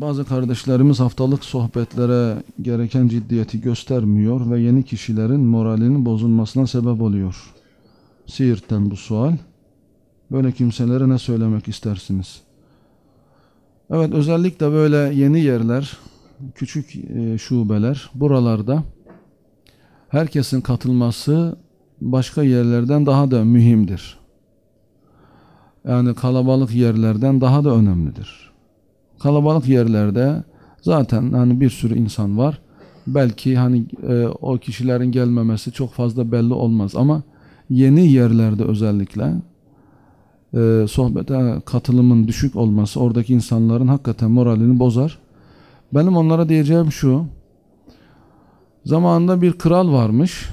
Bazı kardeşlerimiz haftalık sohbetlere gereken ciddiyeti göstermiyor ve yeni kişilerin moralinin bozulmasına sebep oluyor. Siirt'ten bu sual. Böyle kimselere ne söylemek istersiniz? Evet, özellikle böyle yeni yerler, küçük şubeler, buralarda herkesin katılması başka yerlerden daha da mühimdir. Yani kalabalık yerlerden daha da önemlidir. Kalabalık yerlerde zaten hani bir sürü insan var. Belki o kişilerin gelmemesi çok fazla belli olmaz ama yeni yerlerde özellikle sohbete katılımın düşük olması oradaki insanların hakikaten moralini bozar. Benim onlara diyeceğim şu: zamanında bir kral varmış.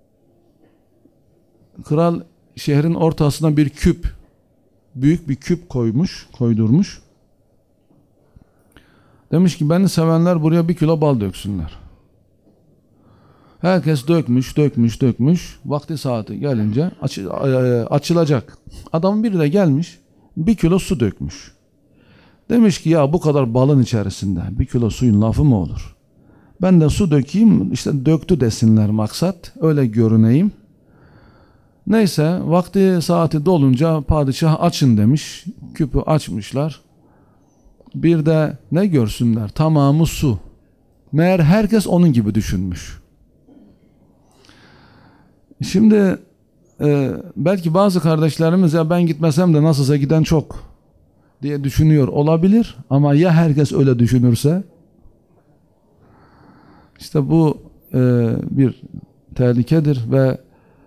Kral şehrin ortasına bir küp, büyük bir küp koydurmuş. Demiş ki beni sevenler buraya 1 kilo bal döksünler. Herkes dökmüş. Vakti saati gelince açılacak. Adamın biri de gelmiş 1 kilo su dökmüş. Demiş ki ya bu kadar balın içerisinde 1 kilo suyun lafı mı olur? Ben de su dökeyim, işte döktü desinler maksat, öyle görüneyim. Neyse, vakti saati dolunca padişah açın demiş. Küpü açmışlar. Bir de ne görsünler? Tamamı su. Meğer herkes onun gibi düşünmüş. Şimdi belki bazı kardeşlerimiz ya ben gitmesem de nasılsa giden çok diye düşünüyor olabilir. Ama ya herkes öyle düşünürse? İşte bu bir tehlikedir ve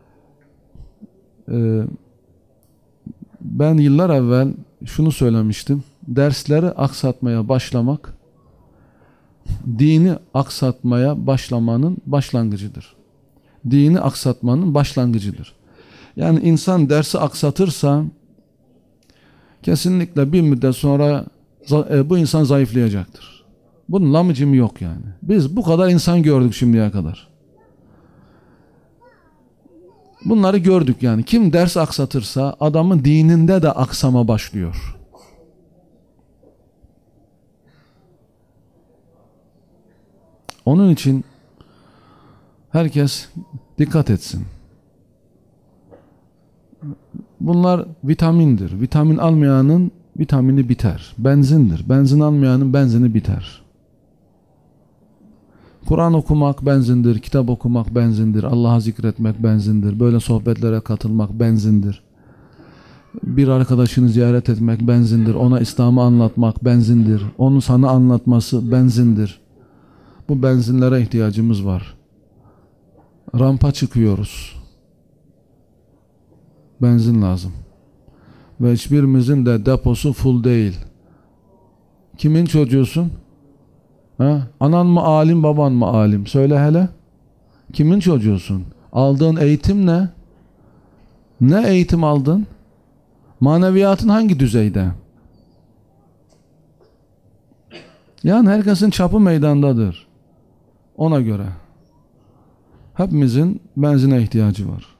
ben yıllar evvel şunu söylemiştim. Dersleri aksatmaya başlamak, dini aksatmaya başlamanın başlangıcıdır. Dini aksatmanın başlangıcıdır. Yani insan dersi aksatırsa kesinlikle bir müddet sonra bu insan zayıflayacaktır. Bunun lamıcımı yok yani. Biz bu kadar insan gördük şimdiye kadar. Bunları gördük yani. Kim ders aksatırsa adamın dininde de aksama başlıyor. Onun için herkes dikkat etsin. Bunlar vitamindir. Vitamin almayanın vitamini biter. Benzindir. Benzin almayanın benzini biter. Kur'an okumak benzindir, kitap okumak benzindir, Allah'a zikretmek benzindir, böyle sohbetlere katılmak benzindir. Bir arkadaşını ziyaret etmek benzindir, ona İslam'ı anlatmak benzindir, onun sana anlatması benzindir. Bu benzinlere ihtiyacımız var. Rampa çıkıyoruz. Benzin lazım. Ve hiçbirimizin de deposu full değil. Kimin çocuğusun? Ha? Anan mı alim, baban mı alim? Söyle hele. Kimin çocuğusun? Aldığın eğitim ne? Ne eğitim aldın? Maneviyatın hangi düzeyde? Yani herkesin çapı meydandadır. Ona göre. Hepimizin benzine ihtiyacı var.